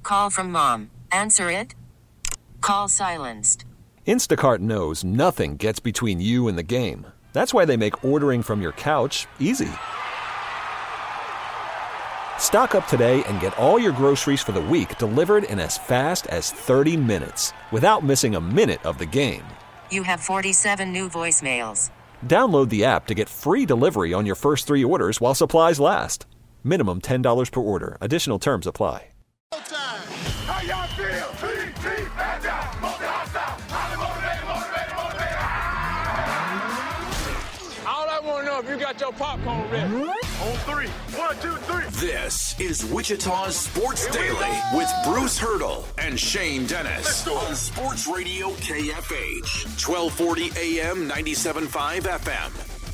Call from mom. Answer it. Call silenced. Instacart knows nothing gets between you and the game. That's why they make ordering from your couch easy. Stock up today and get all your groceries for the week delivered in as fast as 30 minutes without missing a minute of the game. You have 47 new voicemails. Download the app to get free delivery on your first 3 orders while supplies last. Minimum $10 per order. Additional terms apply. How y'all feel? All I want to know if you got your popcorn ready. On 3. 1, 2, 3. This is Wichita's Sports Daily with Bruce Hurdle and Shane Dennis on Sports Radio KFH, 1240 AM, 97.5 FM.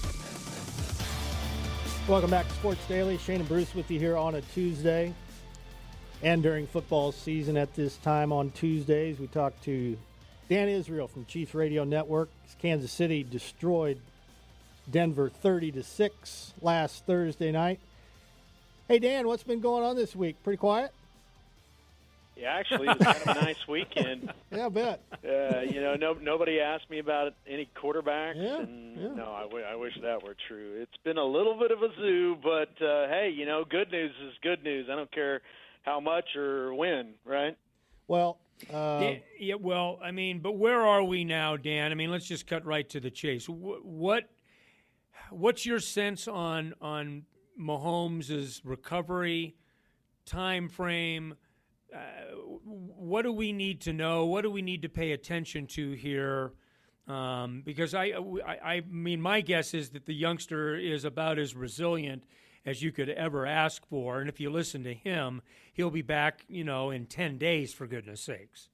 Welcome back to Sports Daily. Shane and Bruce with you here on a Tuesday. And during football season at this time on Tuesdays, we talk to Dan Israel from Chiefs Radio Network. Kansas City destroyed Denver 30-6 last Thursday night. Hey, Dan, what's been going on this week? Pretty quiet? Yeah, actually, it was kind of a nice weekend. Yeah, I bet. Nobody asked me about any quarterbacks, No, I wish that were true. It's been a little bit of a zoo, but, hey, good news is good news. I don't care how much or when, right? Well, but where are we now, Dan? I mean, let's just cut right to the chase. What's your sense on Mahomes' recovery, time frame? What do we need to know? What do we need to pay attention to here? Because I mean, my guess is that the youngster is about as resilient as you could ever ask for, and if you listen to him, he'll be back, in 10 days, for goodness sakes.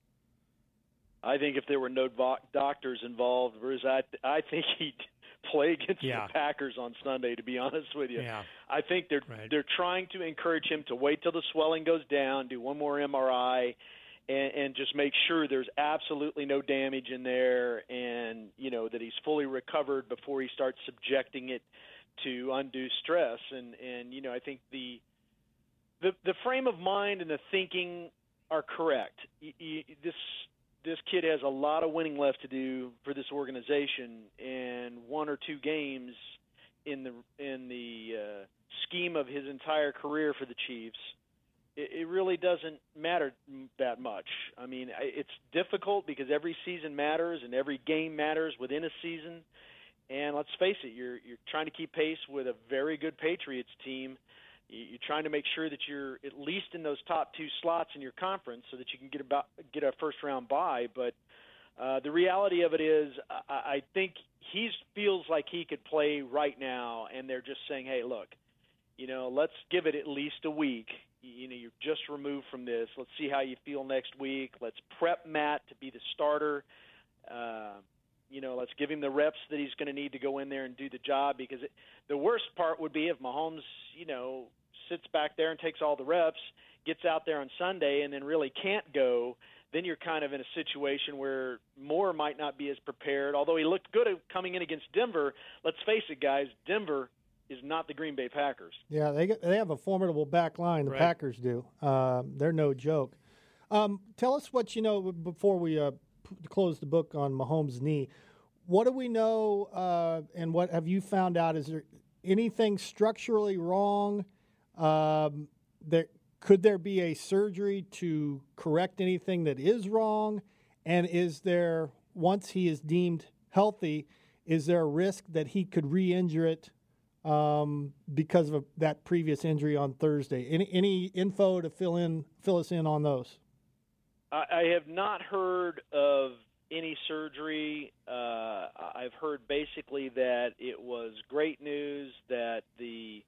I think if there were no doctors involved, Bruce, I think he'd play against the Packers on Sunday, to be honest with you. Yeah. I think they're trying to encourage him to wait till the swelling goes down, do one more MRI, and just make sure there's absolutely no damage in there, and that he's fully recovered before he starts subjecting it to undue stress. And I think the frame of mind and the thinking are correct. This kid has a lot of winning left to do for this organization, and 1 or 2 games in the scheme of his entire career for the Chiefs, it really doesn't matter that much. I mean, it's difficult because every season matters and every game matters within a season. And let's face it, you're trying to keep pace with a very good Patriots team. You're trying to make sure that you're at least in those top 2 slots in your conference so that you can get a first-round bye. But the reality of it is I think he feels like he could play right now, and they're just saying, hey, look, let's give it at least a week. You're just removed from this. Let's see how you feel next week. Let's prep Matt to be the starter. Let's give him the reps that he's going to need to go in there and do the job, because the worst part would be if Mahomes, sits back there and takes all the reps, gets out there on Sunday, and then really can't go. Then you're kind of in a situation where Moore might not be as prepared. Although he looked good coming in against Denver, let's face it, guys, Denver is not the Green Bay Packers. Yeah, they have a formidable back line, the Packers do. They're no joke. Tell us what you know before we close the book on Mahomes' knee. What do we know, and what have you found out? Is there anything structurally wrong? Could there be a surgery to correct anything that is wrong? And is there, once he is deemed healthy, is there a risk that he could re-injure it because of that previous injury on Thursday? Any info to fill us in on those? I have not heard of any surgery. I've heard basically that it was great news that the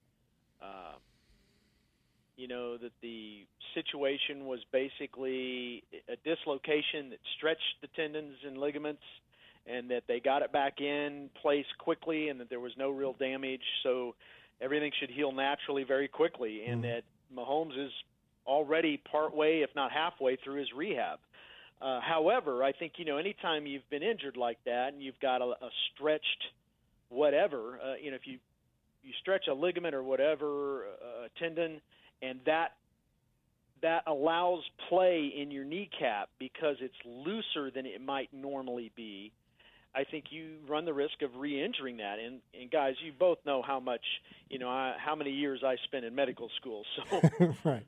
situation was basically a dislocation that stretched the tendons and ligaments, and that they got it back in place quickly, and that there was no real damage. So everything should heal naturally very quickly, and that Mahomes is already partway, if not halfway, through his rehab. However, I think, anytime you've been injured like that and you've got a stretched whatever, if you stretch a ligament or whatever, a tendon, and that that allows play in your kneecap because it's looser than it might normally be, I think you run the risk of re-injuring that. And guys, you both know how much, how many years I spent in medical school. So right.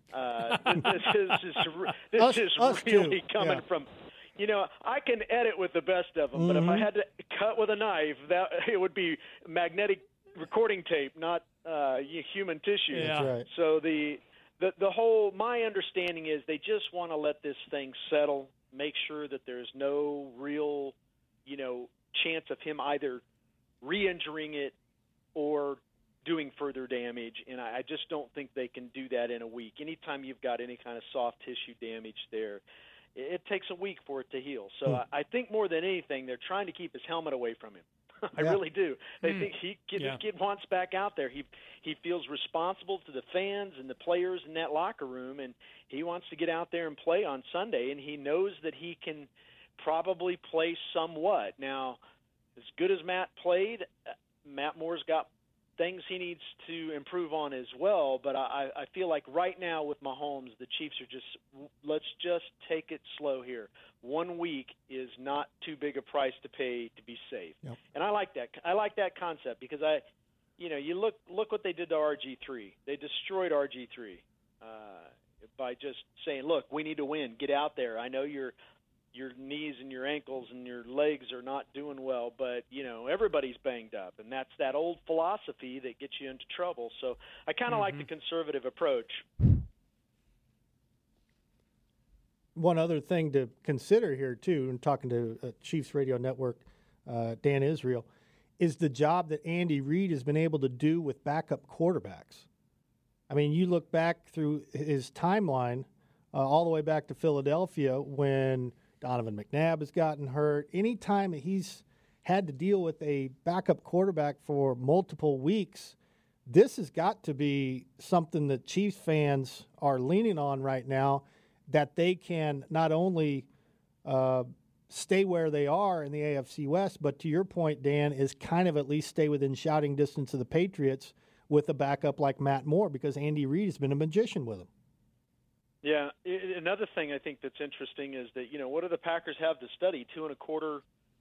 This is really coming from, I can edit with the best of them, but if I had to cut with a knife, that it would be magnetic recording tape, not human tissue. Yeah. That's right. So the whole, my understanding is they just want to let this thing settle, make sure that there's no real, chance of him either re-injuring it or doing further damage, and I just don't think they can do that in a week. Anytime you've got any kind of soft tissue damage there, it takes a week for it to heal. So I think more than anything, they're trying to keep his helmet away from him. I really do. They think this kid wants back out there. He feels responsible to the fans and the players in that locker room, and he wants to get out there and play on Sunday, and he knows that he can probably play somewhat. Now, as good as Matt played, Matt Moore's got things he needs to improve on as well, but I feel like right now with Mahomes, the Chiefs are just, let's just take it slow here. 1 week is not too big a price to pay to be safe. Yep. And I like that. I like that concept because you look what they did to RG3. They destroyed RG3 by just saying, look, we need to win. Get out there. I know your knees and your ankles and your legs are not doing well, but, everybody's banged up. And that's that old philosophy that gets you into trouble. So I kind of like the conservative approach. One other thing to consider here, too, and talking to Chiefs Radio Network, Dan Israel, is the job that Andy Reid has been able to do with backup quarterbacks. I mean, you look back through his timeline all the way back to Philadelphia when Donovan McNabb has gotten hurt. Anytime he's had to deal with a backup quarterback for multiple weeks, this has got to be something that Chiefs fans are leaning on right now, that they can not only stay where they are in the AFC West, but to your point, Dan, is kind of at least stay within shouting distance of the Patriots with a backup like Matt Moore, because Andy Reid has been a magician with him. Yeah, another thing I think that's interesting is that, what do the Packers have to study? 2.25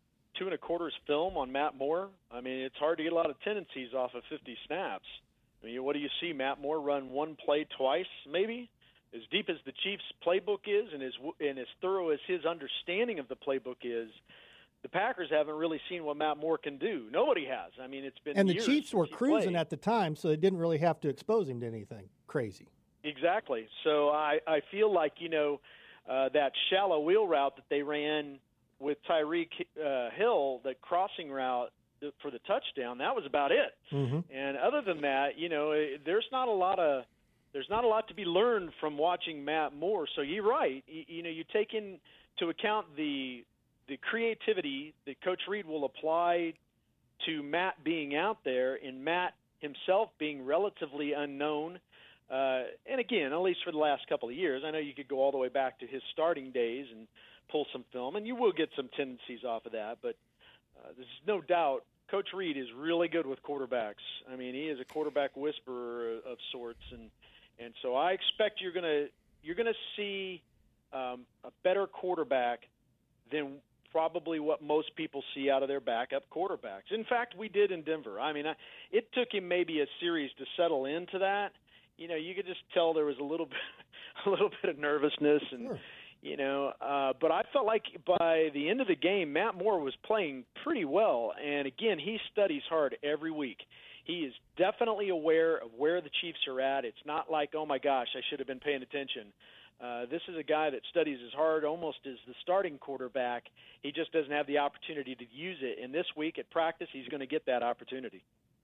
film on Matt Moore? I mean, it's hard to get a lot of tendencies off of 50 snaps. I mean, what do you see? Matt Moore run one play twice, maybe? As deep as the Chiefs' playbook is and as thorough as his understanding of the playbook is, the Packers haven't really seen what Matt Moore can do. Nobody has. I mean, it's been and years the Chiefs were since cruising at the time, so they didn't really have to expose him to anything crazy. Exactly. So I feel like, that shallow wheel route that they ran with Tyreek Hill, the crossing route for the touchdown, that was about it. Mm-hmm. And other than that, there's not a lot to be learned from watching Matt Moore. So you're right. You take into account the creativity that Coach Reid will apply to Matt being out there and Matt himself being relatively unknown. And again, at least for the last couple of years, I know you could go all the way back to his starting days and pull some film, and you will get some tendencies off of that. But there's no doubt Coach Reid is really good with quarterbacks. I mean, he is a quarterback whisperer of sorts, and so I expect you're gonna see a better quarterback than probably what most people see out of their backup quarterbacks. In fact, we did in Denver. I mean, it took him maybe a series to settle into that. You could just tell there was a little bit of nervousness, and but I felt like by the end of the game, Matt Moore was playing pretty well. And again, he studies hard every week. He is definitely aware of where the Chiefs are at. It's not like, oh my gosh, I should have been paying attention. This is a guy that studies as hard almost as the starting quarterback. He just doesn't have the opportunity to use it. And this week at practice, he's going to get that opportunity.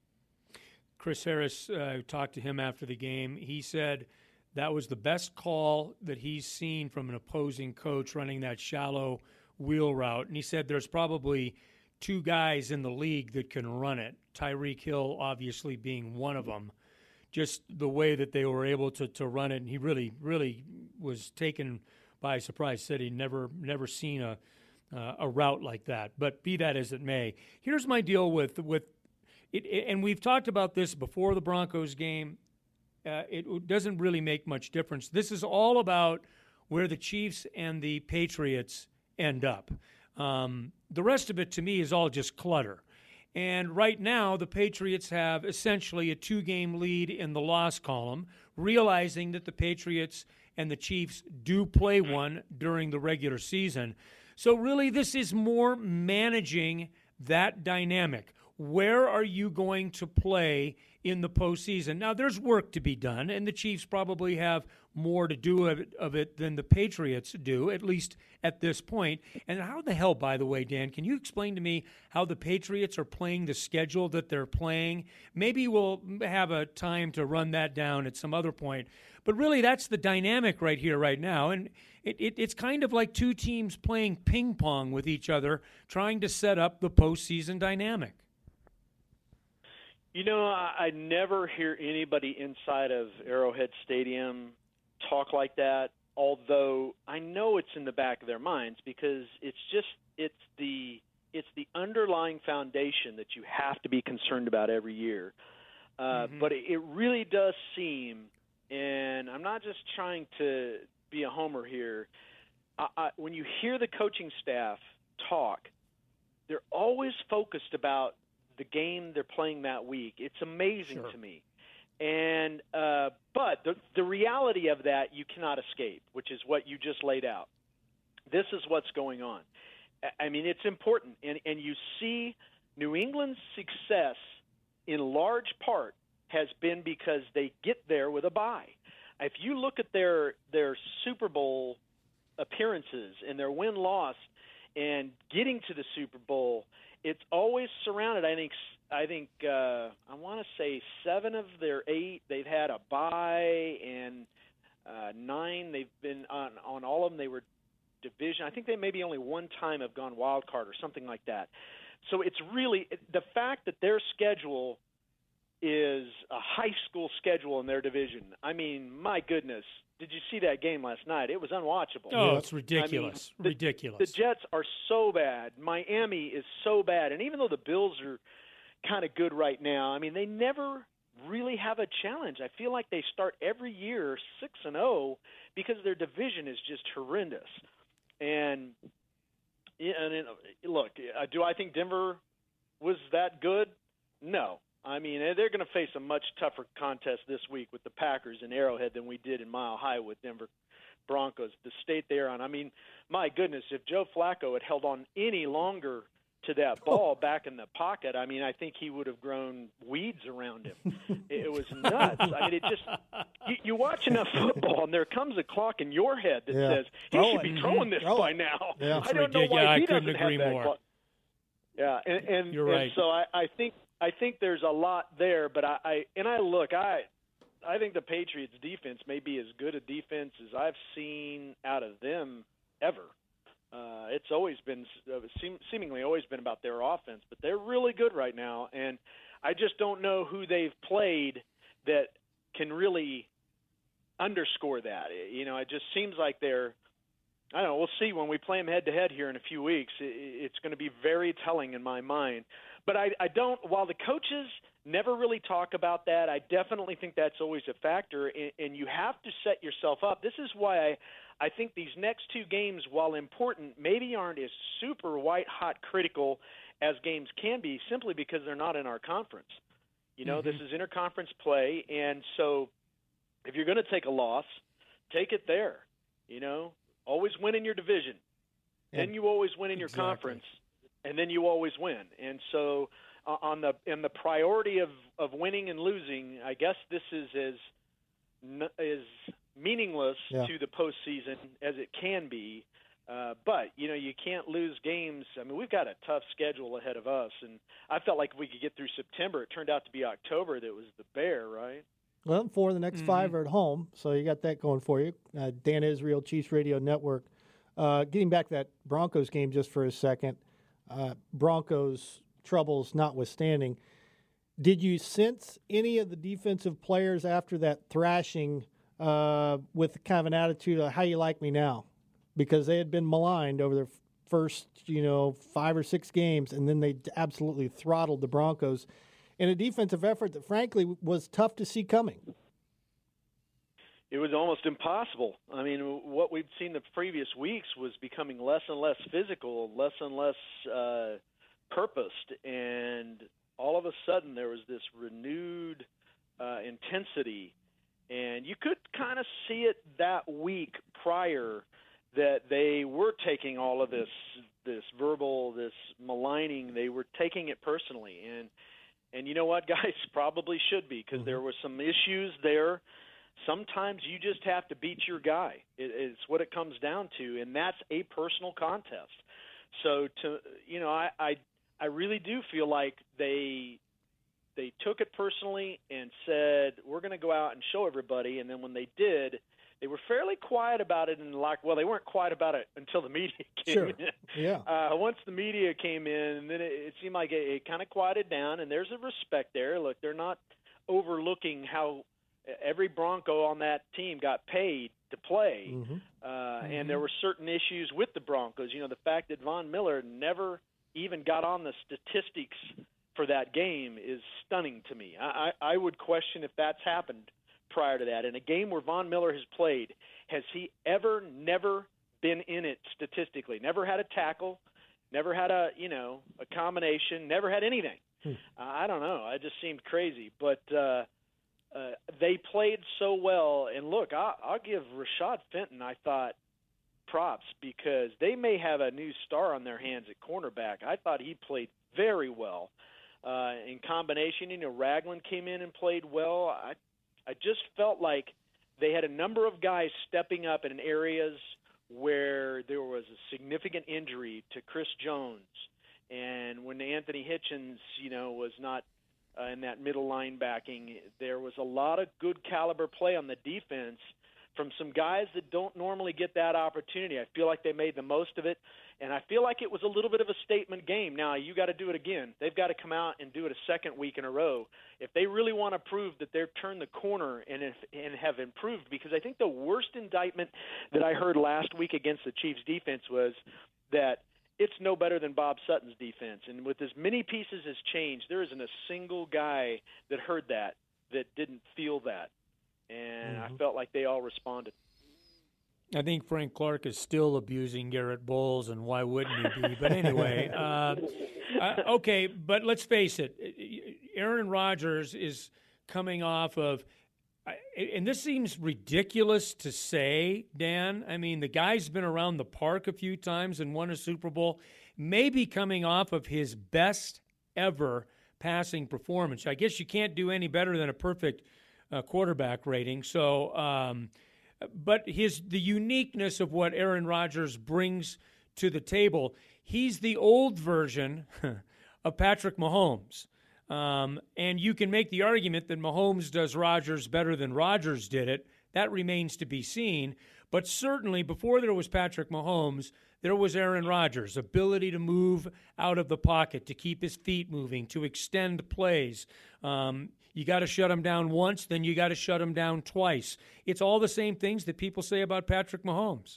Chris Harris talked to him after the game. He said that was the best call that he's seen from an opposing coach running that shallow wheel route. And he said there's probably two guys in the league that can run it, Tyreek Hill obviously being one of them. Just the way that they were able to run it, and he really, really was taken by surprise. Said he'd never seen a route like that. But be that as it may, here's my deal with it, and we've talked about this before the Broncos game. it doesn't really make much difference. This is all about where the Chiefs and the Patriots end up. The rest of it, to me, is all just clutter. And right now, the Patriots have essentially a 2-game lead in the loss column, realizing that the Patriots and the Chiefs do play one during the regular season. So really, this is more managing that dynamic. Where are you going to play in the postseason? Now, there's work to be done, and the Chiefs probably have more to do of it than the Patriots do, at least at this point. And how the hell, by the way, Dan, can you explain to me how the Patriots are playing the schedule that they're playing? Maybe we'll have a time to run that down at some other point. But really, that's the dynamic right here, right now. And it's kind of like two teams playing ping pong with each other, trying to set up the postseason dynamic. You know, I never hear anybody inside of Arrowhead Stadium talk like that, although I know it's in the back of their minds because it's the underlying foundation that you have to be concerned about every year. But it really does seem, and I'm not just trying to be a homer here, when you hear the coaching staff talk, they're always focused about the game they're playing that week. It's amazing to me. And but the reality of that you cannot escape, which is what you just laid out. This is what's going on. I mean, it's important. And you see New England's success in large part has been because they get there with a bye. If you look at their Super Bowl appearances and their win-loss and getting to the Super Bowl, it's always surrounded. I think I want to say 7 of their 8 they've had a bye, and 9 they've been on all of them. They were division. I think they maybe only one time have gone wild card or something like that. So it's really the fact that their schedule is a high school schedule in their division. I mean, my goodness. Did you see that game last night? It was unwatchable. Oh, it's ridiculous. I mean, ridiculous. The Jets are so bad. Miami is so bad. And even though the Bills are kind of good right now, I mean, they never really have a challenge. I feel like they start every year 6-0 because their division is just horrendous. And look, do I think Denver was that good? No. I mean, they're going to face a much tougher contest this week with the Packers in Arrowhead than we did in Mile High with Denver Broncos. The state they're on. I mean, my goodness, if Joe Flacco had held on any longer to that ball back in the pocket, I mean, I think he would have grown weeds around him. It was nuts. I mean, it just you watch enough football, and there comes a clock in your head that says he should be throwing this by now. Yeah. I don't know why he doesn't have that more. clock. Yeah, and you're right. And so I think there's a lot there, but I think the Patriots defense may be as good a defense as I've seen out of them ever. It's always been seemingly always been about their offense, but they're really good right now, and I just don't know who they've played that can really underscore that. You know, it just seems like they're – I don't know. We'll see when we play them head-to-head here in a few weeks. It's going to be very telling in my mind. But I don't – while the coaches never really talk about that, I definitely think that's always a factor, and you have to set yourself up. This is why I think these next 2 games, while important, maybe aren't as super white-hot critical as games can be simply because they're not in our conference. You know, this is interconference play, and so if you're going to take a loss, take it there, you know. Always win in your division. Then you always win in your conference, and then you always win. And so on the priority of winning and losing, I guess this is as meaningless to the postseason as it can be. But, you know, you can't lose games. I mean, we've got a tough schedule ahead of us, and I felt like if we could get through September, it turned out to be October that was the bear, right? Well, 4 of the next 5 are at home, so you got that going for you. Dan Israel, Chiefs Radio Network. Getting back to that Broncos game just for a second, Broncos troubles notwithstanding, did you sense any of the defensive players after that thrashing with kind of an attitude of how you like me now? Because they had been maligned over their first, 5 or 6 games, and then they absolutely throttled the Broncos in a defensive effort that, frankly, was tough to see coming. it was almost impossible. I mean, what we'd seen the previous weeks was becoming less and less physical, less and less purposed, and all of a sudden there was this renewed intensity, and you could kind of see it that week prior that they were taking all of this verbal, this maligning, they were taking it personally, and you know what, guys, probably should be, because there were some issues there. Sometimes you just have to beat your guy. It's what it comes down to, and that's a personal contest. So, I really do feel like they took it personally and said, we're going to go out and show everybody. And then when they did, they were fairly quiet about it. And they weren't quiet about it until the media came in. Yeah. Once the media came in, then it seemed like it kind of quieted down. And there's a respect there. Look, they're not overlooking how every Bronco on that team got paid to play. And there were certain issues with the Broncos. You know, the fact that Von Miller never even got on the statistics for that game is stunning to me. I would question if that's happened prior to that. In a game where Von Miller has played, has he never been in it statistically? Never had a tackle, never had a combination, never had anything. I don't know. It just seemed crazy. But they played so well. And look, I'll give Rashad Fenton, I thought, props, because they may have a new star on their hands at cornerback. I thought he played very well. In combination, Ragland came in and played well. I just felt like they had a number of guys stepping up in areas where there was a significant injury to Chris Jones. And when Anthony Hitchens, was not in that middle linebacking, there was a lot of good caliber play on the defense from some guys that don't normally get that opportunity. I feel like they made the most of it, and I feel like it was a little bit of a statement game. Now, you got to do it again. They've got to come out and do it a second week in a row if they really want to prove that they've turned the corner and have improved, because I think the worst indictment that I heard last week against the Chiefs' defense was that it's no better than Bob Sutton's defense. And with as many pieces as changed, there isn't a single guy that heard that didn't feel that. And I felt like they all responded. I think Frank Clark is still abusing Garrett Bowles, and why wouldn't he be? But anyway, okay, but let's face it. Aaron Rodgers is coming off of, and this seems ridiculous to say, Dan. I mean, the guy's been around the park a few times and won a Super Bowl, maybe coming off of his best ever passing performance. I guess you can't do any better than a perfect quarterback rating. So, but the uniqueness of what Aaron Rodgers brings to the table, he's the old version of Patrick Mahomes. And you can make the argument that Mahomes does Rodgers better than Rodgers did it. That remains to be seen. But certainly before there was Patrick Mahomes, there was Aaron Rodgers' ability to move out of the pocket, to keep his feet moving, to extend plays. You got to shut him down once, then you got to shut him down twice. It's all the same things that people say about Patrick Mahomes.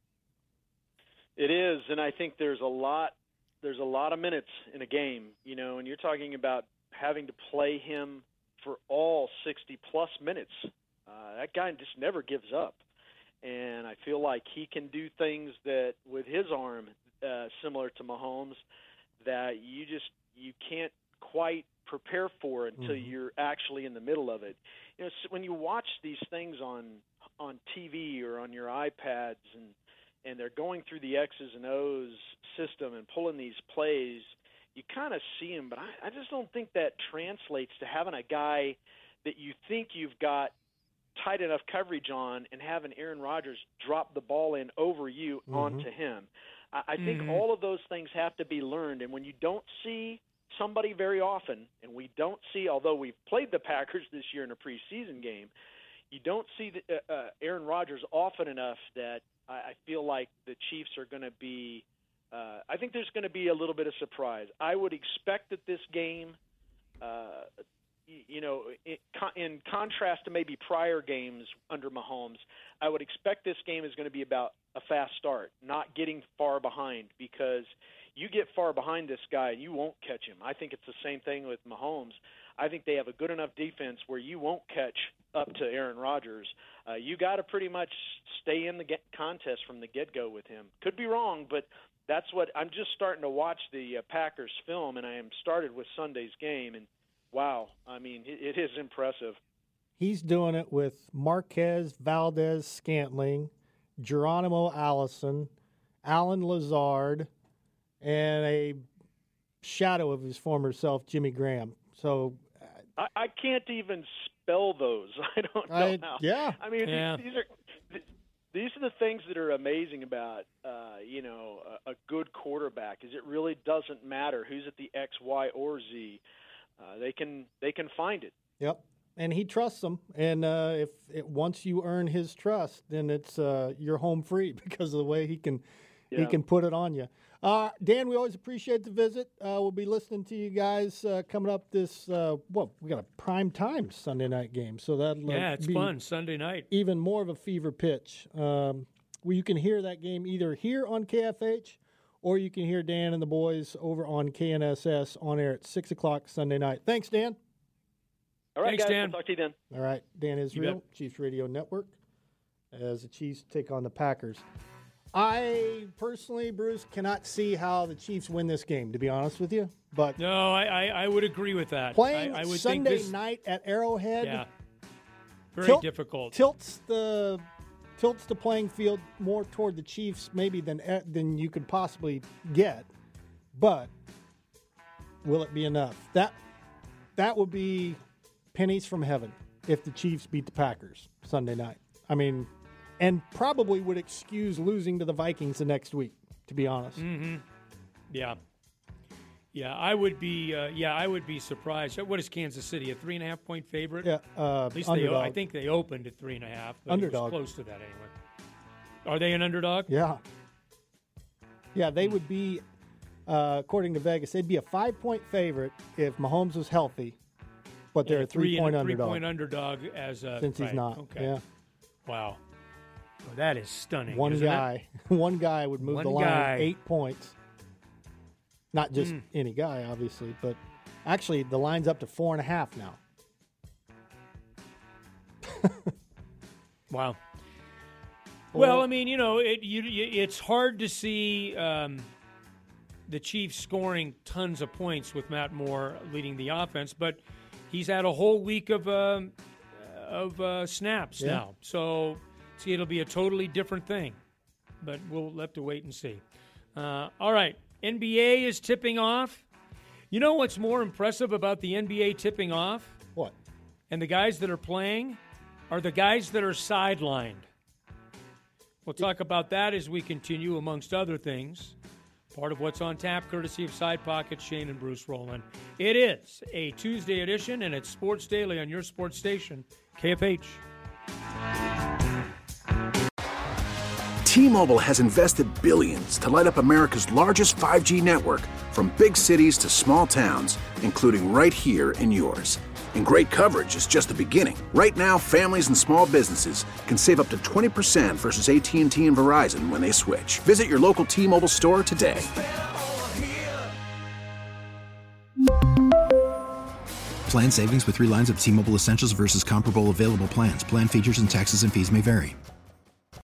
It is, and I think there's a lot of minutes in a game, and you're talking about having to play him for all 60-plus minutes. That guy just never gives up. And I feel like he can do things that with his arm, similar to Mahomes, that you can't quite prepare for until you're actually in the middle of it. So when you watch these things on TV or on your iPads and they're going through the X's and O's system and pulling these plays, you kind of see them, but I just don't think that translates to having a guy that you think you've got tight enough coverage on and having Aaron Rodgers drop the ball in over you onto him. I think all of those things have to be learned, and when you don't see somebody very often, and we don't see, although we've played the Packers this year in a preseason game, you don't see Aaron Rodgers often enough that I feel like the Chiefs are going to be I think there's going to be a little bit of surprise. I would expect that this game, in contrast to maybe prior games under Mahomes, I would expect this game is going to be about a fast start, not getting far behind, because you get far behind this guy, you won't catch him. I think it's the same thing with Mahomes. I think they have a good enough defense where you won't catch up to Aaron Rodgers, you got to pretty much stay in the contest from the get-go with him. Could be wrong, but that's what I'm just starting to watch the Packers film, and I am started with Sunday's game, and wow, I mean, it is impressive. He's doing it with Marquez Valdez-Scantling, Geronimo Allison, Alan Lazard, and a shadow of his former self, Jimmy Graham. So I can't even spell those. I don't know how. Yeah. I mean, these are the things that are amazing about a good quarterback. Is it really doesn't matter who's at the X, Y, or Z. They can find it. Yep. And he trusts them. And once you earn his trust, then it's you're home free because of the way he can put it on you. Dan, we always appreciate the visit. We'll be listening to you guys coming up this, we got a prime time Sunday night game. So that'll it's be fun, Sunday night. Even more of a fever pitch. You can hear that game either here on KFH or you can hear Dan and the boys over on KNSS on air at 6 o'clock Sunday night. Thanks, Dan. All right, Thanks, guys. Dan. We'll talk to you then. All right, Dan Israel, Chiefs Radio Network, as the Chiefs take on the Packers. I personally, Bruce, cannot see how the Chiefs win this game, to be honest with you. But no, I would agree with that. Playing I would Sunday think night at Arrowhead, very difficult. Tilts the playing field more toward the Chiefs maybe than you could possibly get. But will it be enough? That would be pennies from heaven if the Chiefs beat the Packers Sunday night. I mean, and probably would excuse losing to the Vikings the next week, to be honest. Mm-hmm. Yeah, I would be surprised. What is Kansas City, a 3.5-point favorite? Yeah, at least underdog. I think they opened at 3.5. But Underdog. It was close to that anyway. Are they an underdog? Yeah, they would be, according to Vegas, they'd be a 5-point favorite if Mahomes was healthy, but they're a 3-point underdog. 3-point underdog since he's not. Okay. Yeah. Wow. Well, that is stunning. One guy would move the line 8 points. Not just any guy, obviously, but actually the line's up to 4.5 now. Wow. Well, I mean, it's hard to see the Chiefs scoring tons of points with Matt Moore leading the offense, but he's had a whole week of snaps now. So, see, it'll be a totally different thing, but we'll have to wait and see. All right, NBA is tipping off. You know what's more impressive about the NBA tipping off? What? And the guys that are playing are the guys that are sidelined. We'll talk about that as we continue, amongst other things. Part of what's on tap, courtesy of Side Pocket, Shane and Bruce Rowland. It is a Tuesday edition, and it's Sports Daily on your sports station, KFH. T-Mobile has invested billions to light up America's largest 5G network, from big cities to small towns, including right here in yours. And great coverage is just the beginning. Right now, families and small businesses can save up to 20% versus AT&T and Verizon when they switch. Visit your local T-Mobile store today. Plan savings with 3 lines of T-Mobile Essentials versus comparable available plans. Plan features and taxes and fees may vary.